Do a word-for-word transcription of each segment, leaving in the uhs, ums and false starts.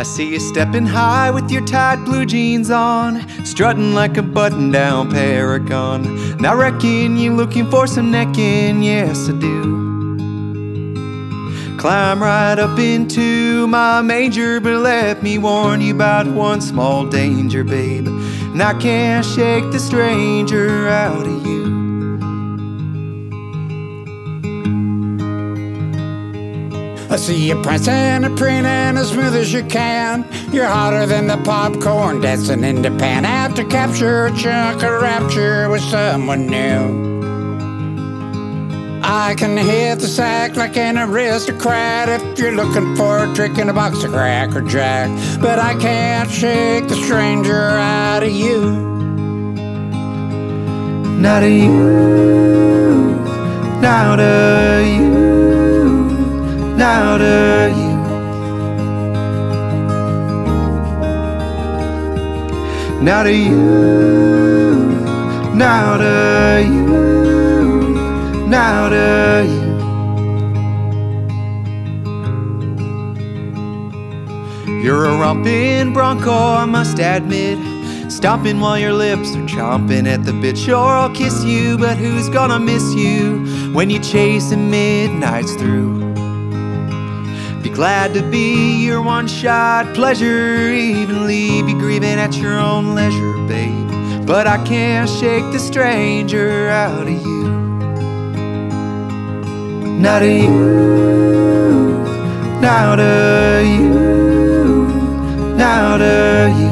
see you stepping high with your tight blue jeans on, strutting like a button-down paragon. And I reckon you looking for some necking, yes I do. Climb right up into my manger, but let me warn you about one small danger, babe. And I can't shake the stranger out of you. I see you prancing and preening as smooth as you can. You're hotter than the popcorn dancing in the pan, out to capture a chunk of rapture with someone new. I can hit the sack like an aristocrat if you're looking for a trick in a box of Cracker Jack. But I can't shake the stranger out of you. Not of you, not of you, not of you. Not of you, not of you, not of you. You're a romping bronco, I must admit, stomping while your lips are chomping at the bit. Sure, I'll kiss you, but who's gonna miss you when you're chasing midnights through? Be glad to be your one-shot pleasure, even leave you grieving at your own leisure, babe. But I can't shake the stranger out of you. Not of you, not of you, not of you.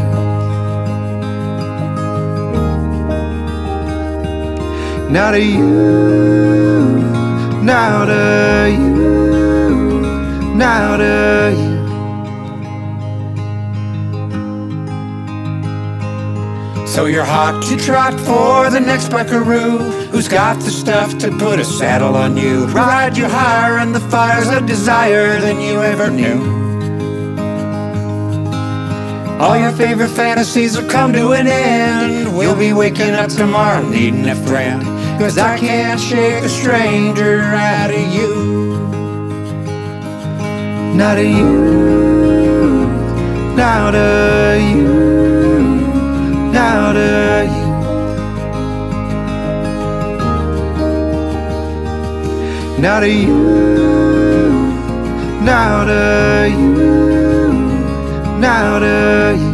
Not of you, not of you, not of you. So you're hot to trot for the next buckaroo who's got the stuff to put a saddle on you, ride you higher in the fires of desire than you ever knew. All your favorite fantasies will come to an end. We'll be waking up tomorrow needing a friend, 'cause I can't shake a stranger out of you. Not of you, not of you, not of you. Not of you, not of you, not of you.